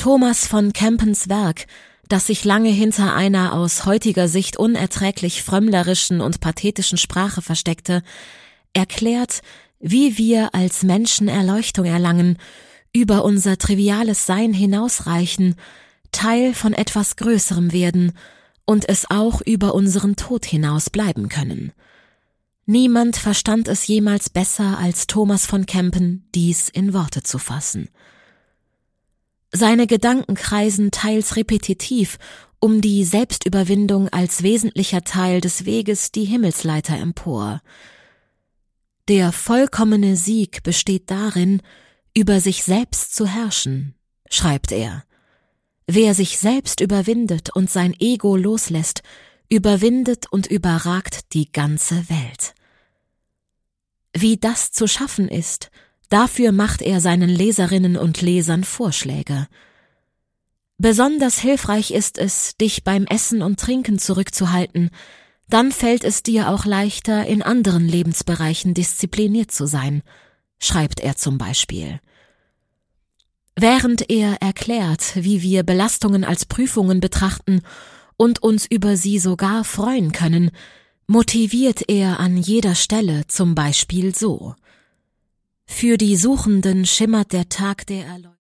Thomas von Kempens Werk, das sich lange hinter einer aus heutiger Sicht unerträglich frömmlerischen und pathetischen Sprache versteckte, erklärt, wie wir als Menschen Erleuchtung erlangen, über unser triviales Sein hinausreichen, Teil von etwas Größerem werden und es auch über unseren Tod hinaus bleiben können. Niemand verstand es jemals besser als Thomas von Kempen, dies in Worte zu fassen. Seine Gedanken kreisen teils repetitiv um die Selbstüberwindung als wesentlicher Teil des Weges die Himmelsleiter empor. Der vollkommene Sieg besteht darin, über sich selbst zu herrschen, schreibt er. Wer sich selbst überwindet und sein Ego loslässt, überwindet und überragt die ganze Welt. Wie das zu schaffen ist, dafür macht er seinen Leserinnen und Lesern Vorschläge. Besonders hilfreich ist es, dich beim Essen und Trinken zurückzuhalten, dann fällt es dir auch leichter, in anderen Lebensbereichen diszipliniert zu sein, schreibt er zum Beispiel. Während er erklärt, wie wir Belastungen als Prüfungen betrachten und uns über sie sogar freuen können, motiviert er an jeder Stelle zum Beispiel so: Für die Suchenden schimmert der Tag der Erleuchtung.